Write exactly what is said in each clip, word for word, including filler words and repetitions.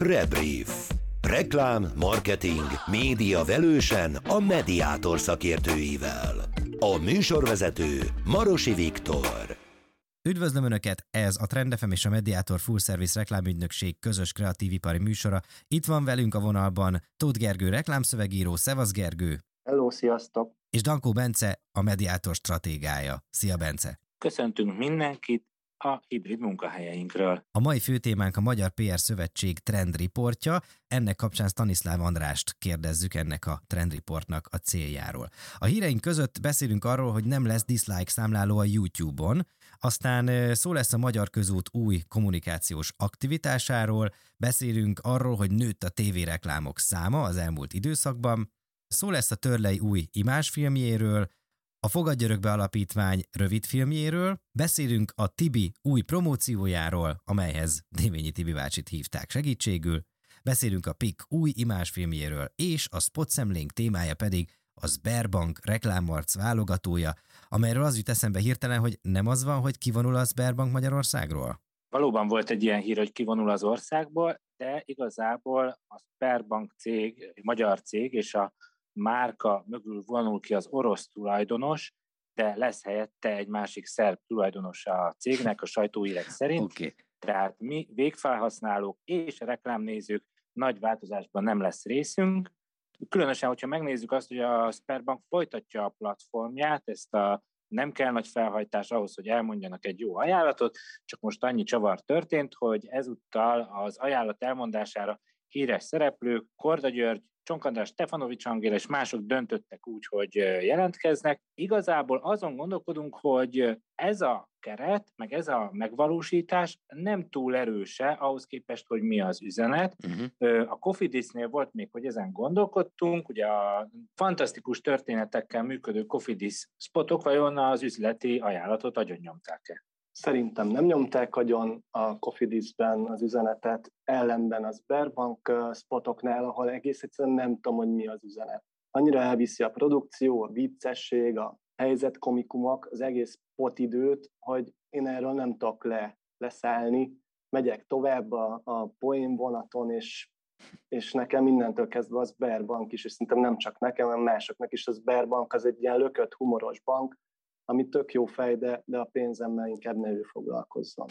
Rebrief. Reklám, marketing, média velősen a Mediátor szakértőivel. A műsorvezető Marosi Viktor. Üdvözlöm Önöket, ez a Trend ef em és a Mediátor Full Service reklámügynökség közös kreatív ipari műsora. Itt van velünk a vonalban Tóth Gergő reklámszövegíró. Szevasz Gergő! Hello, sziasztok! És Dankó Bence, a Mediátor stratégája. Szia Bence! Köszöntünk mindenkit a hibrid munkahelyeinkről. A mai főtémánk a Magyar pé er Szövetség Trend Reportja. Ennek kapcsán Staniszláv Andrást kérdezzük ennek a Trend Reportnak a céljáról. A híreink között beszélünk arról, hogy nem lesz dislike számláló a YouTube-on, aztán szó lesz a Magyar Közút új kommunikációs aktivitásáról, beszélünk arról, hogy nőtt a tévéreklámok száma az elmúlt időszakban, szó lesz a Törley új imázsfilmjéről, a Fogadj Örökbe Alapítvány rövidfilmjéről, beszélünk a Tibi új promóciójáról, amelyhez Dévényi Tibi bácsit hívták segítségül, beszélünk a pé i ká új imázsfilmjéről, és a spotszemlénk témája pedig a Sberbank reklámarc válogatója, amelyről az jut eszembe hirtelen, hogy nem az van, hogy kivonul a Sberbank Magyarországról? Valóban volt egy ilyen hír, hogy kivonul az országból, de igazából a Sberbank cég, magyar cég, és a márka mögül vonul ki az orosz tulajdonos, de lesz helyette egy másik szerb tulajdonosa a cégnek, a sajtóhírek szerint. Okay. Tehát mi végfelhasználók és reklámnézők nagy változásban nem lesz részünk. Különösen, hogyha megnézzük azt, hogy a Sberbank folytatja a platformját, ezt a nem kell nagy felhajtás ahhoz, hogy elmondjanak egy jó ajánlatot, csak most annyi csavar történt, hogy ezúttal az ajánlat elmondására híres szereplők, Korda György, Csonk András, Stefanovics Angéla és mások döntöttek úgy, hogy jelentkeznek. Igazából azon gondolkodunk, hogy ez a keret, meg ez a megvalósítás nem túl erőse ahhoz képest, hogy mi az üzenet. Uh-huh. A Cofidisnél volt még, hogy ezen gondolkodtunk, ugye a fantasztikus történetekkel működő Cofidis spotok vajon az üzleti ajánlatot agyonnyomták-e? Szerintem nem nyomták agyon a Cofidisben az üzenetet, ellenben a Sberbank spotoknál, ahol egész egyszerűen nem tudom, hogy mi az üzenet. Annyira elviszi a produkció, a viccesség, a helyzetkomikumok, az egész potidőt, hogy én erről nem tudok le, leszállni. Megyek tovább a, a poén vonaton, és, és nekem mindentől kezdve a Sberbank is, és szerintem nem csak nekem, hanem másoknak is a Sberbank az egy ilyen lökött, humoros bank, ami tök jó fej, de, de a pénzemmel inkább ne ő foglalkozzon.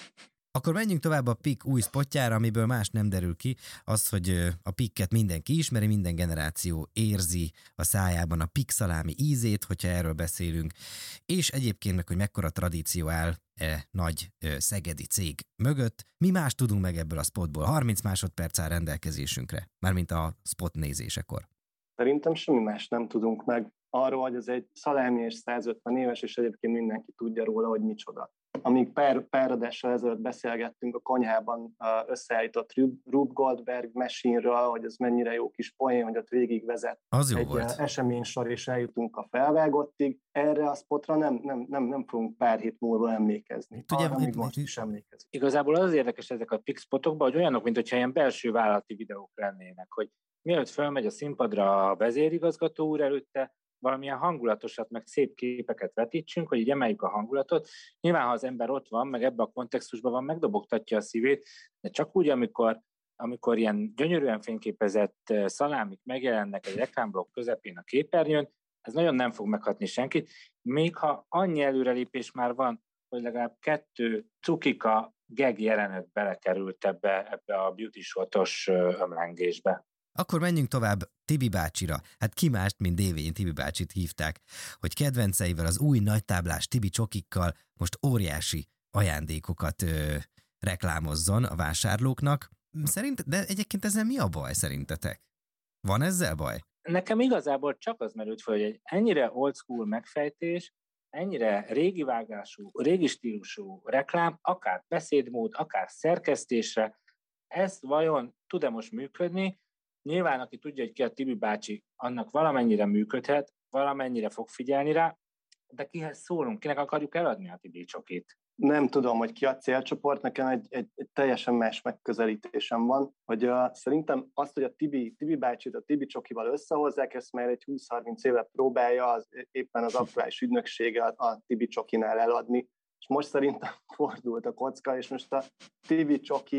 Akkor menjünk tovább a pé i ká új spotjára, amiből más nem derül ki, az, hogy a pé i ká-et mindenki ismeri, minden generáció érzi a szájában a pé i ká szalámi ízét, hogyha erről beszélünk, és egyébként meg, hogy mekkora tradíció áll e nagy e, szegedi cég mögött. Mi más tudunk meg ebből a spotból? harminc másodperc áll rendelkezésünkre, mármint a spot nézésekor. Szerintem semmi más nem tudunk meg arról, hogy ez egy szalámi és száz ötven éves, és egyébként mindenki tudja róla, hogy micsoda. Amíg pár, pár adással ezelőtt beszélgettünk a konyhában összeállított Rube Goldberg machine-ről, hogy ez mennyire jó kis poén, hogy ott végigvezet az egy volt. eseménysor, és eljutunk a felvágottig. Erre a spotra nem, nem, nem, nem fogunk pár hét múlva emlékezni. Ugye, arra még most is emlékezünk. Igazából az érdekes ezek a pé i ká spotokban, hogy olyanok, mint hogyha ilyen belső vállalati videók lennének, hogy mielőtt fölmegy a színpadra a vezérigazgató úr előtte, valamilyen hangulatosat, meg szép képeket vetítsünk, hogy így emeljük a hangulatot. Nyilván, ha az ember ott van, meg ebben a kontextusban van, megdobogtatja a szívét, de csak úgy, amikor, amikor ilyen gyönyörűen fényképezett szalámik megjelennek egy reklámblokk közepén a képernyőn, ez nagyon nem fog meghatni senkit, még ha annyi előrelépés már van, hogy legalább kettő cukika gag jelenet belekerült ebbe, ebbe a beauty shotos ömlengésbe. Akkor menjünk tovább Tibi bácsira. Hát ki mást, mint Dévényi Tibi bácsit hívták, hogy kedvenceivel, az új nagytáblás Tibi csokikkal most óriási ajándékokat ö, reklámozzon a vásárlóknak. Szerint, de egyébként ezzel mi a baj szerintetek? Van ezzel baj? Nekem igazából csak az merült fel, hogy egy ennyire old school megfejtés, ennyire régi vágású, régi stílusú reklám, akár beszédmód, akár szerkesztésre, ez vajon tud-e most működni? Nyilván, aki tudja, hogy ki a Tibi bácsi, annak valamennyire működhet, valamennyire fog figyelni rá, de kihez szólunk, kinek akarjuk eladni a Tibi csokit? Nem tudom, hogy ki a célcsoport, nekem egy, egy, egy teljesen más megközelítésem van, hogy uh, szerintem azt, hogy a Tibi, Tibi bácsit a Tibi csokival összehozzák, ezt már egy húsz-harminc éve próbálja az, éppen az aktuális ügynöksége a, a Tibi csokinál eladni, és most szerintem fordult a kocka, és most a Tibi csoki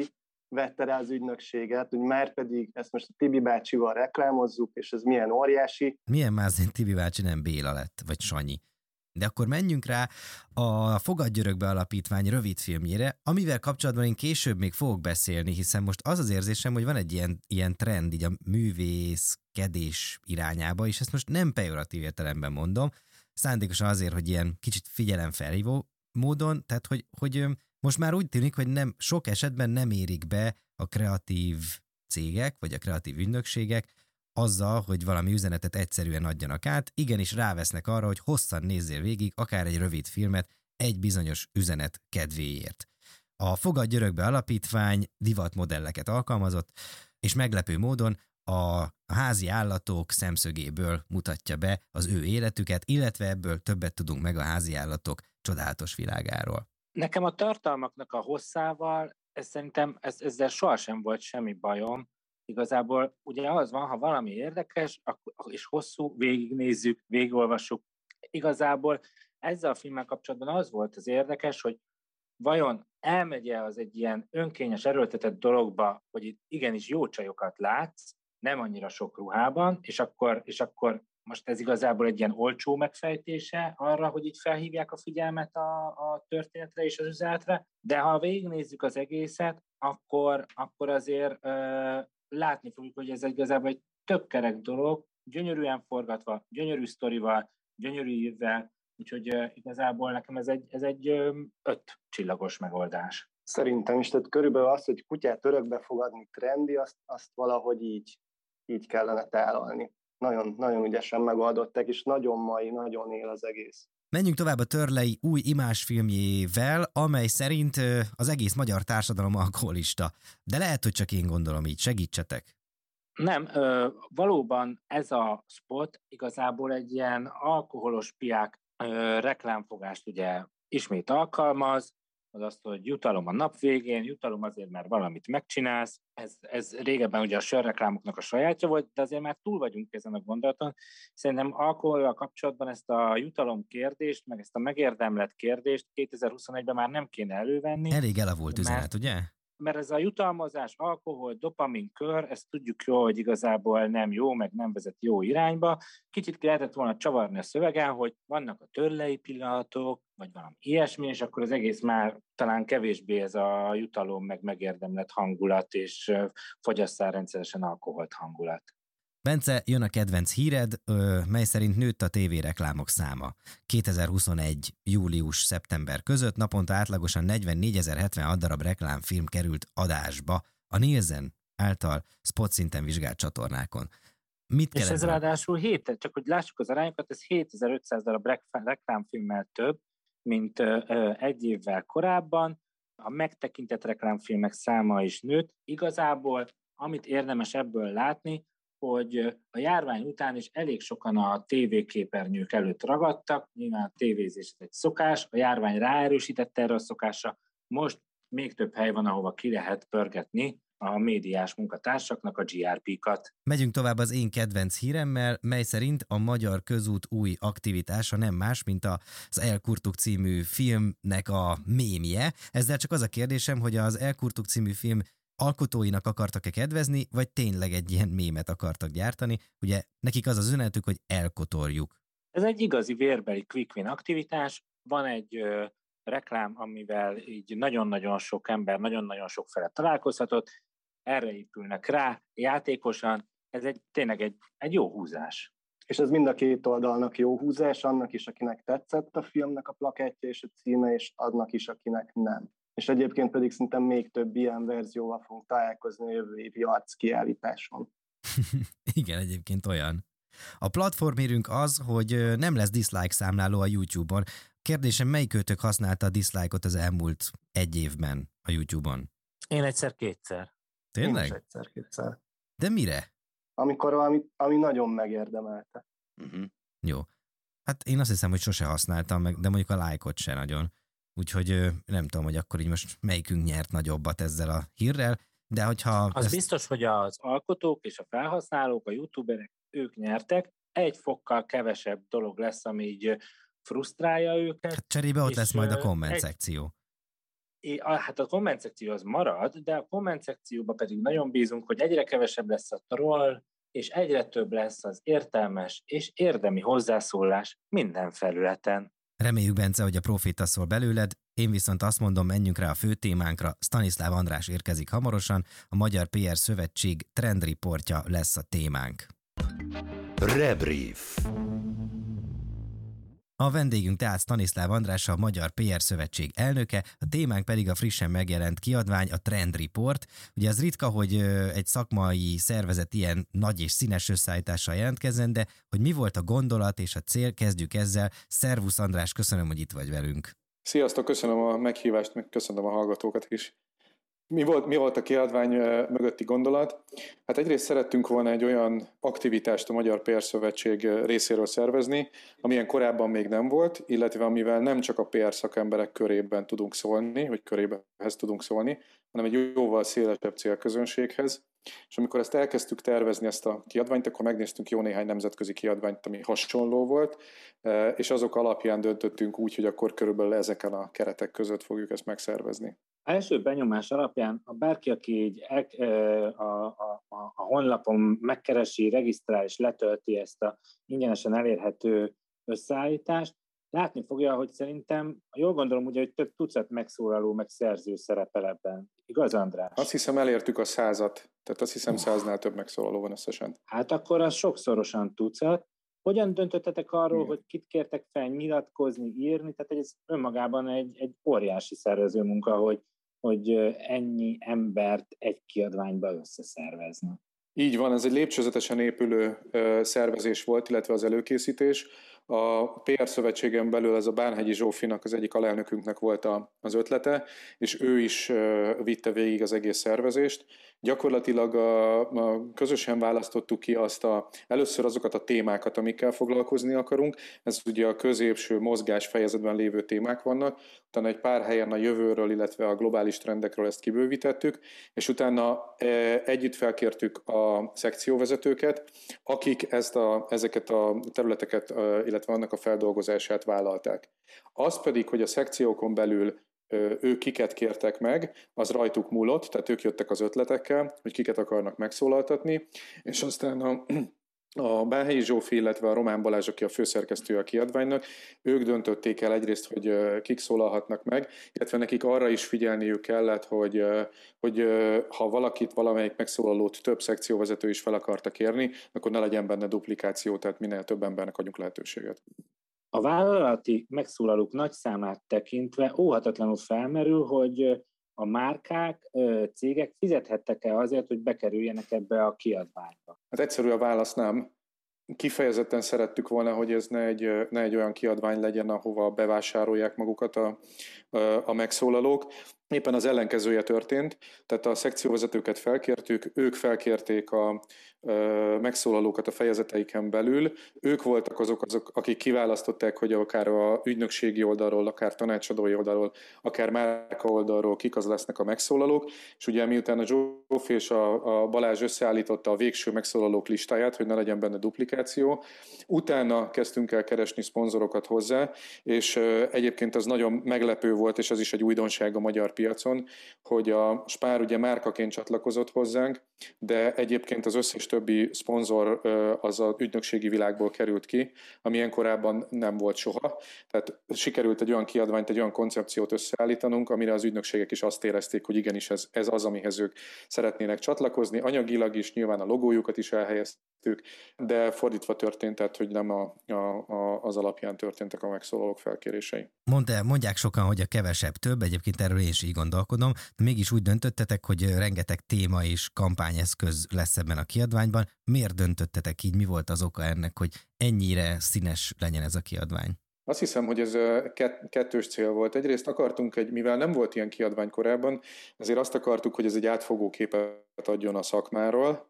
vette rá az ügynökséget, hogy már pedig ezt most a Tibi bácsival reklámozzuk, és ez milyen óriási. Milyen mázén Tibi bácsi nem Béla lett, vagy Sanyi. De akkor menjünk rá a Fogadj Örökbe Alapítvány rövidfilmjére, amivel kapcsolatban én később még fogok beszélni, hiszen most az az érzésem, hogy van egy ilyen, ilyen trend így a művészkedés irányába, és ezt most nem pejoratív értelemben mondom, szándékosan azért, hogy ilyen kicsit figyelemfelhívó módon, tehát hogy, hogy most már úgy tűnik, hogy nem, sok esetben nem érik be a kreatív cégek, vagy a kreatív ügynökségek azzal, hogy valami üzenetet egyszerűen adjanak át, igenis rávesznek arra, hogy hosszan nézzél végig akár egy rövid filmet egy bizonyos üzenet kedvéért. A Fogadj Örökbe Alapítvány divatmodelleket alkalmazott, és meglepő módon a házi állatok szemszögéből mutatja be az ő életüket, illetve ebből többet tudunk meg a házi állatok csodálatos világáról. Nekem a tartalmaknak a hosszával, ez szerintem ez, ezzel sohasem volt semmi bajom. Igazából ugye az van, ha valami érdekes, és hosszú, végignézzük, végigolvassuk. Igazából ezzel a filmmel kapcsolatban az volt az érdekes, hogy vajon elmegy-e az egy ilyen önkényes, erőltetett dologba, hogy itt igenis jó csajokat látsz, nem annyira sok ruhában, és akkor, és akkor most ez igazából egy ilyen olcsó megfejtése arra, hogy így felhívják a figyelmet a, a történetre és az üzenetre, de ha végignézzük az egészet, akkor, akkor azért ö, látni fogjuk, hogy ez igazából egy tök kerek dolog, gyönyörűen forgatva, gyönyörű sztorival, gyönyörű írvel, úgyhogy ö, igazából nekem ez egy, ez egy ö, öt csillagos megoldás. Szerintem is, tehát körülbelül az, hogy kutyát örökbe fogadni trendi, azt, azt valahogy így, így kellene tálalni. Nagyon, nagyon ügyesen megoldották, és nagyon mai, nagyon él az egész. Menjünk tovább a Törley új imázsfilmjével, amely szerint az egész magyar társadalom alkoholista. De lehet, hogy csak én gondolom így. Segítsetek! Nem, ö, valóban ez a spot igazából egy ilyen alkoholos piák ö, reklámfogást ugye ismét alkalmaz, az azt, hogy jutalom a nap végén, jutalom azért, mert valamit megcsinálsz. Ez, ez régebben ugye a sörreklámoknak a sajátja volt, de azért már túl vagyunk ezen a gondolaton. Szerintem alkohollal kapcsolatban ezt a jutalom kérdést, meg ezt a megérdemlett kérdést kétezer-huszonegyben már nem kéne elővenni. Elég elavult üzenet, mert, ugye? Mert ez a jutalmazás, alkohol, dopamin kör, ezt tudjuk jó, hogy igazából nem jó, meg nem vezet jó irányba. Kicsit lehetett volna csavarni a szövegen, hogy vannak a Törley pillanatok, vagy valami ilyesmi, és akkor az egész már talán kevésbé ez a jutalom, meg megérdemlett hangulat, és fogyasszál rendszeresen alkoholt hangulat. Bence, jön a kedvenc híred, mely szerint nőtt a tévéreklámok száma. kétezer-huszonegy. július-szeptember között naponta átlagosan negyvennégyezer-hetvenhat darab reklámfilm került adásba a Nielsen által spot szinten vizsgált csatornákon. Mit és ez ráadásul hét, csak hogy lássuk az arányokat, ez hétezer-ötszáz darab reklámfilmmel több, mint egy évvel korábban. A megtekintett reklámfilmek száma is nőtt. Igazából, amit érdemes ebből látni, hogy a járvány után is elég sokan a tévéképernyők előtt ragadtak, nyilván a tévézés egy szokás, a járvány ráerősítette erre a szokásra, most még több hely van, ahova ki lehet pörgetni a médiás munkatársaknak a gé er pé-kat. Megyünk tovább az én kedvenc híremmel, mely szerint a Magyar Közút új aktivitása nem más, mint az Elkurtuk című filmnek a mémje. Ezzel csak az a kérdésem, hogy az Elkurtuk című film alkotóinak akartak-e kedvezni, vagy tényleg egy ilyen mémet akartak gyártani. Ugye nekik az az üzenetük, hogy elkotorjuk. Ez egy igazi vérbeli quick win aktivitás. Van egy ö, reklám, amivel így nagyon-nagyon sok ember, nagyon-nagyon sok fele találkozhatott, erre épülnek rá játékosan. Ez egy, tényleg egy, egy jó húzás. És ez mind a két oldalnak jó húzás, annak is, akinek tetszett a filmnek a plakettje és a címe, és annak is, akinek nem. És egyébként pedig szerintem még több ilyen verzióval fogunk találkozni a jövő évi arckiállításon. Igen, egyébként olyan. A platformérünk az, hogy nem lesz dislike számláló a YouTube-on. Kérdésem, melyikőtök használta a dislike-ot az elmúlt egy évben a YouTube-on? Én egyszer-kétszer. Tényleg? Én is egyszer-kétszer. De mire? Amikor valami, ami nagyon megérdemelte. Uh-huh. Jó. Hát én azt hiszem, hogy sose használtam meg, de mondjuk a like-ot se nagyon. Úgyhogy nem tudom, hogy akkor így most melyikünk nyert nagyobbat ezzel a hírrel, de hogyha... Az ezt... biztos, hogy az alkotók és a felhasználók, a youtuberek, ők nyertek, egy fokkal kevesebb dolog lesz, ami így frusztrálja őket. Hát cserébe ott lesz majd a komment egy... szekció. Hát a komment szekció az marad, de a komment szekcióban pedig nagyon bízunk, hogy egyre kevesebb lesz a troll, és egyre több lesz az értelmes és érdemi hozzászólás minden felületen. Reméljük, Bence, hogy a proféta szól belőled, én viszont azt mondom, menjünk rá a fő témánkra. Stanislav András érkezik hamarosan, a Magyar pé er Szövetség trendriportja lesz a témánk. Rebrief. A vendégünk tehát Stanislav András, a Magyar pé er Szövetség elnöke, a témánk pedig a frissen megjelent kiadvány, a Trend Report. Ugye az ritka, hogy egy szakmai szervezet ilyen nagy és színes összeállítással jelentkezzen, de hogy mi volt a gondolat és a cél, kezdjük ezzel. Szervusz András, köszönöm, hogy itt vagy velünk. Sziasztok, köszönöm a meghívást, meg köszönöm a hallgatókat is. Mi volt, mi volt a kiadvány mögötti gondolat? Hát egyrészt szerettünk volna egy olyan aktivitást a Magyar pé er Szövetség részéről szervezni, amilyen korábban még nem volt, illetve amivel nem csak a pé er szakemberek körében tudunk szólni, vagy körébehez tudunk szólni, hanem egy jóval szélesebb célközönséghez. És amikor ezt elkezdtük tervezni, ezt a kiadványt, akkor megnéztünk jó néhány nemzetközi kiadványt, ami hasonló volt, és azok alapján döntöttünk úgy, hogy akkor körülbelül ezeken a keretek között fogjuk ezt megszervezni. Első benyomás alapján, ha bárki, aki így a, a, a, a honlapon megkeresi, regisztrál és letölti ezt a ingyenesen elérhető összeállítást, látni fogja, hogy szerintem, jól gondolom, ugye, hogy több tucat megszólaló, meg szerző szerepel ebben. Igaz, András? Azt hiszem, elértük a százat, tehát azt hiszem száznál több megszólaló van összesen. Hát akkor az sokszorosan tucat. Hogyan döntöttetek arról, igen, hogy kit kértek fel nyilatkozni, írni? Tehát ez önmagában egy, egy óriási szervező munka, hogy, hogy ennyi embert egy kiadványba összeszerveznek. Így van, ez egy lépcsőzetesen épülő szervezés volt, illetve az előkészítés. A pé er Szövetségen belül ez a Bánhegyi Zsófinak, az egyik alelnökünknek volt az ötlete, és ő is vitte végig az egész szervezést. Gyakorlatilag a, a közösen választottuk ki azt a, először azokat a témákat, amikkel foglalkozni akarunk. Ez ugye a középső mozgás fejezetben lévő témák vannak, utána egy pár helyen a jövőről, illetve a globális trendekről ezt kibővítettük, és utána együtt felkértük a szekcióvezetőket, akik ezt a, ezeket a területeket, illetve annak a feldolgozását vállalták. Az pedig, hogy a szekciókon belül ők kiket kértek meg, az rajtuk múlott, tehát ők jöttek az ötletekkel, hogy kiket akarnak megszólaltatni, és aztán a, a Bánhelyi Zsófi, illetve a Román Balázs, aki a főszerkesztője a kiadványnak, ők döntötték el egyrészt, hogy kik szólalhatnak meg, illetve nekik arra is figyelniük kellett, hogy, hogy ha valakit, valamelyik megszólalót több szekcióvezető is fel akarta kérni, akkor ne legyen benne duplikáció, tehát minél több embernek adjunk lehetőséget. A vállalati megszólalók nagy számát tekintve óhatatlanul felmerül, hogy a márkák, cégek fizethettek-e azért, hogy bekerüljenek ebbe a kiadványba? Hát egyszerű a válasz, nem. Kifejezetten szerettük volna, hogy ez ne egy, ne egy olyan kiadvány legyen, ahova bevásárolják magukat a, a megszólalók. Éppen az ellenkezője történt, tehát a szekcióvezetőket felkértük, ők felkérték a ö, megszólalókat a fejezeteiken belül, ők voltak azok, azok, akik kiválasztották, hogy akár a ügynökségi oldalról, akár tanácsadói oldalról, akár márka oldalról kik az lesznek a megszólalók, és ugye miután a Zsófi és a, a Balázs összeállította a végső megszólalók listáját, hogy ne legyen benne duplikáció, utána kezdtünk el keresni szponzorokat hozzá, és ö, egyébként az nagyon meglepő volt, és az is egy újdonság a magyar piacon, hogy a Spár ugye márkaként csatlakozott hozzánk, de egyébként az összes többi szponzor az az ügynökségi világból került ki, amilyen korábban nem volt soha. Tehát sikerült egy olyan kiadványt, egy olyan koncepciót összeállítanunk, amire az ügynökségek is azt érezték, hogy igenis ez, ez az, amihez ők szeretnének csatlakozni. Anyagilag is nyilván a logójukat is elhelyeztük, de fordítva történt, tehát hogy nem a, a, a, az alapján történtek a megszólalók felkérései. Mondta, mondják sokan, hogy a kevesebb több, egyébként erről én is így gondolkodom, de mégis úgy döntöttetek, hogy rengeteg téma és kampányeszköz lesz ebben a kiadványban. Miért döntöttetek így? Mi volt az oka ennek, hogy ennyire színes legyen ez a kiadvány? Azt hiszem, hogy ez kettős cél volt. Egyrészt akartunk egy, mivel nem volt ilyen kiadvány korábban, ezért azt akartuk, hogy ez egy átfogó képet adjon a szakmáról,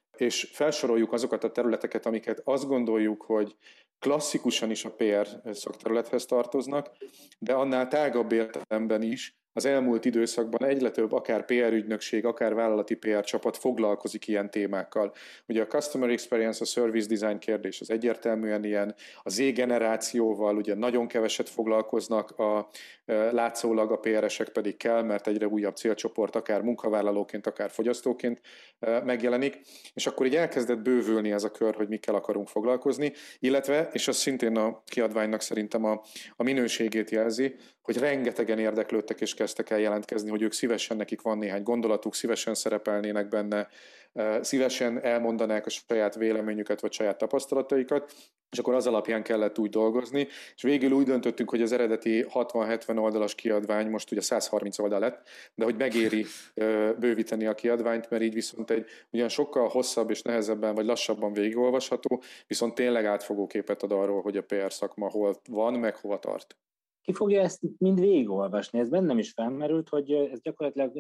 és felsoroljuk azokat a területeket, amiket azt gondoljuk, hogy klasszikusan is a pé er szakterülethez tartoznak, de annál tágabb értelemben is az elmúlt időszakban egyre több akár pé er ügynökség, akár vállalati pé er csapat foglalkozik ilyen témákkal. Ugye a Customer Experience, a Service Design kérdés az egyértelműen ilyen, a Z-generációval ugye nagyon keveset foglalkoznak, a, látszólag a pé er-esek pedig kell, mert egyre újabb célcsoport, akár munkavállalóként, akár fogyasztóként megjelenik, és akkor így elkezdett bővülni ez a kör, hogy mikkel akarunk foglalkozni, illetve, és az szintén a kiadványnak szerintem a, a minőségét jelzi, hogy rengetegen érdeklődtek és kezdtek el jelentkezni, hogy ők szívesen, nekik van néhány gondolatuk, szívesen szerepelnének benne, szívesen elmondanák a saját véleményüket vagy saját tapasztalataikat, és akkor az alapján kellett úgy dolgozni, és végül úgy döntöttünk, hogy az eredeti hatvan-hetven oldalas kiadvány most ugye száz harminc oldal lett, de hogy megéri bővíteni a kiadványt, mert így viszont egy ugyan sokkal hosszabb és nehezebben vagy lassabban végigolvasható, viszont tényleg átfogó képet ad arról, hogy a pé er szakma hol van, meg hova tart. Ki fogja ezt mind végigolvasni? Ez bennem is felmerült, hogy ez gyakorlatilag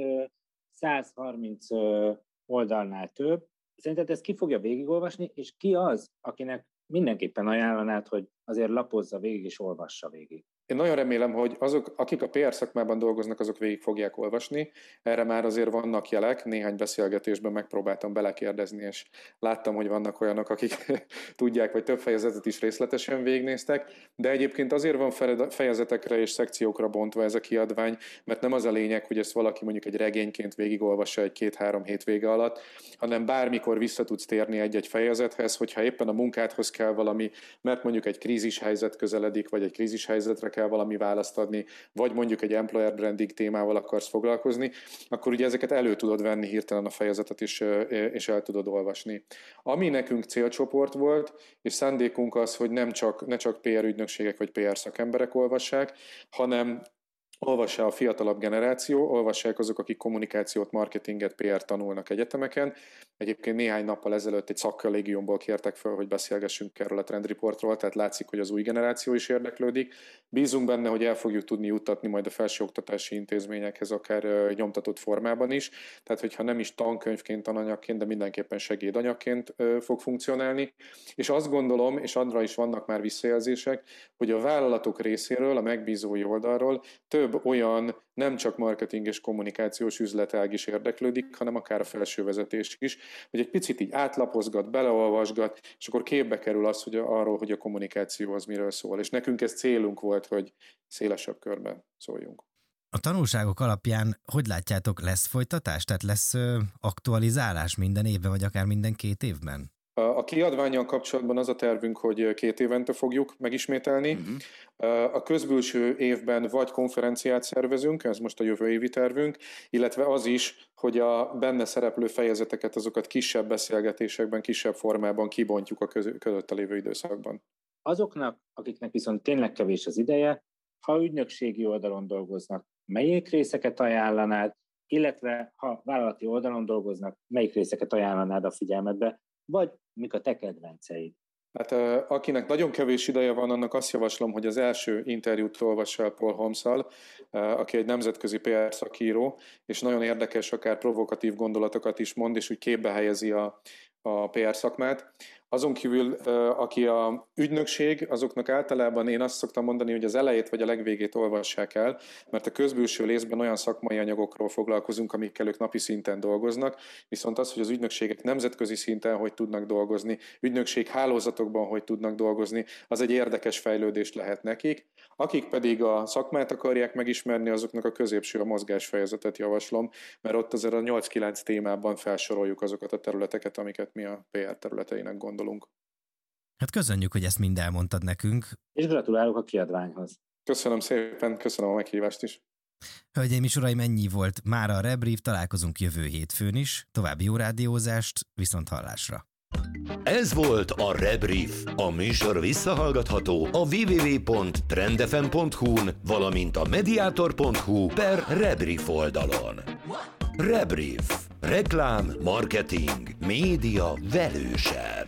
száz harminc oldalnál több. Szerinted ezt ki fogja végigolvasni, és ki az, akinek mindenképpen ajánlanád, hogy azért lapozza végig és olvassa végig? Én nagyon remélem, hogy azok, akik a pé er szakmában dolgoznak, azok végig fogják olvasni. Erre már azért vannak jelek, néhány beszélgetésben megpróbáltam belekérdezni, és láttam, hogy vannak olyanok, akik tudják, vagy több fejezetet is részletesen végignéztek, de egyébként azért van fejezetekre és szekciókra bontva ez a kiadvány, mert nem az a lényeg, hogy ezt valaki mondjuk egy regényként végigolvassa egy két-három hétvége alatt, hanem bármikor vissza tudsz térni egy-egy fejezethez, hogyha éppen a munkádhoz kell valami, mert mondjuk egy krízis helyzet közeledik, vagy egy krízis helyzetre kell valami választ adni, vagy mondjuk egy employer branding témával akarsz foglalkozni, akkor ugye ezeket elő tudod venni hirtelen a fejezetet is, és el tudod olvasni. Ami nekünk célcsoport volt, és szándékunk az, hogy nem csak, ne csak pé er ügynökségek vagy pé er szakemberek olvassák, hanem olvassák a fiatalabb generáció, olvassák azok, akik kommunikációt, marketinget, pé er tanulnak egyetemeken. Egyébként néhány nappal ezelőtt egy szakkollégiumból kértek fel, hogy beszélgessünk erről a trendreportról, tehát látszik, hogy az új generáció is érdeklődik. Bízunk benne, hogy el fogjuk tudni juttatni majd a felsőoktatási intézményekhez, akár nyomtatott formában is. Tehát, hogyha nem is tankönyvként, tananyagként, de mindenképpen segédanyagként fog funkcionálni. És azt gondolom, és arra is vannak már visszajelzések, hogy a vállalatok részéről, a megbízói oldalról több olyan nem csak marketing és kommunikációs üzletág is érdeklődik, hanem akár a felső vezetés is, hogy egy picit így átlapozgat, beleolvasgat, és akkor képbe kerül az, hogy arról, hogy a kommunikáció az miről szól. És nekünk ez célunk volt, hogy szélesebb körben szóljunk. A tanulságok alapján hogy látjátok, lesz folytatás? Tehát lesz ö, aktualizálás minden évben, vagy akár minden két évben? A kiadvánnyal kapcsolatban az a tervünk, hogy két évente fogjuk megismételni. Uh-huh. A közbülső évben vagy konferenciát szervezünk, ez most a jövő évi tervünk, illetve az is, hogy a benne szereplő fejezeteket, azokat kisebb beszélgetésekben, kisebb formában kibontjuk a közötte lévő időszakban. Azoknak, akiknek viszont tényleg kevés az ideje, ha ügynökségi oldalon dolgoznak, melyik részeket ajánlanád, illetve ha vállalati oldalon dolgoznak, melyik részeket ajánlanád a figyelmedbe, vagy mik a te kedvenceid? Hát akinek nagyon kevés ideje van, annak azt javaslom, hogy az első interjút olvassa el Paul Holmesszal, aki egy nemzetközi pé er szakíró, és nagyon érdekes, akár provokatív gondolatokat is mond, és úgy képbe helyezi a, a pé er szakmát. Azon kívül, aki a ügynökség, azoknak általában én azt szoktam mondani, hogy az elejét vagy a legvégét olvassák el, mert a közbülső részben olyan szakmai anyagokról foglalkozunk, amikkel ők napi szinten dolgoznak, viszont az, hogy az ügynökségek nemzetközi szinten hogy tudnak dolgozni, ügynökség hálózatokban hogy tudnak dolgozni, az egy érdekes fejlődés lehet nekik. Akik pedig a szakmát akarják megismerni, azoknak a középső, a mozgásfejezetet javaslom, mert ott azért a nyolc-kilenc témában felsoroljuk azokat a területeket, amiket mi a pé er területeinek gondolunk. Hát köszönjük, hogy ezt mind elmondtad nekünk. És gratulálok a kiadványhoz. Köszönöm szépen, köszönöm a meghívást is. Hölgyeim és uraim, ennyi volt mára a Rebrief, találkozunk jövő hétfőn is. További jó rádiózást, viszont hallásra. Ez volt a Rebrief. A műsor visszahallgatható a double-u double-u double-u pont trendfm pont hu-n, valamint a mediator pont hu per Rebrief oldalon. Rebrief. Reklám, marketing, média velősen.